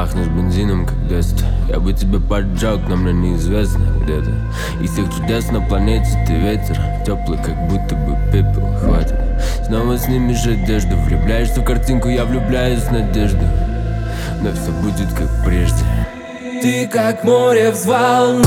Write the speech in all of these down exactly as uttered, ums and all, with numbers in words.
Пахнешь бензином, как детство. Я бы тебя поджег, но мне неизвестно где-то. Из всех чудес на планете ты ветер, теплый, как будто бы пепел. Хватит снова снимешь одежду. Влюбляешься в картинку, я влюбляюсь в надежду. Но все будет как прежде. Ты как море взволнована,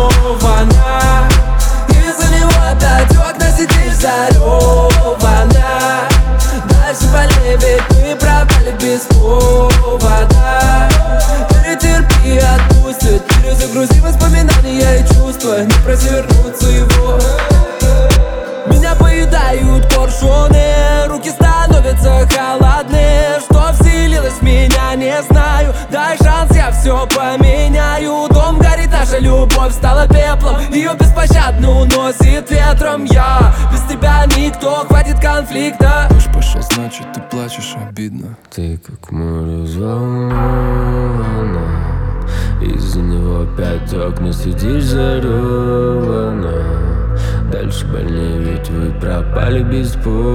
из-за него опять у окна сидишь заревана. Дальше полей, ведь мы пропали без повода. Перетерпи, отпустит, перезагрузи воспоминания и чувства. Не проси вернуться его. Меня поедают коршуны, руки становятся холодны. Что вселилось в меня, не знаю. Дай шанс, я все поменяю. Дом горит, наша любовь стала пеплом. Ее беспощадно уносит ветром. Я без тебя никто, хватит конфликта. Дождь пошел, значит ты плачешь, обидно. Ты как море взволнована, из-за него опять в окна сидишь заревана. Дальше больнее, ведь вы пропали без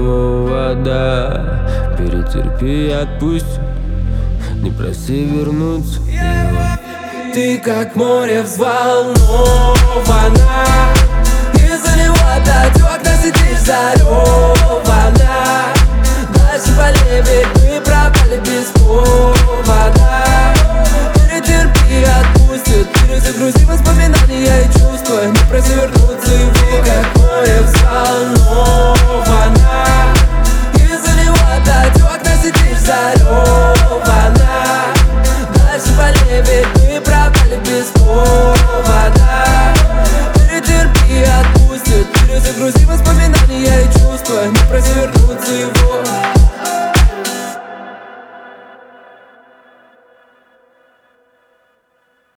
повода. Перетерпи и отпусти, не проси вернуться его. Ты как море взволнована, из-за него опять у окна сидишь заревана.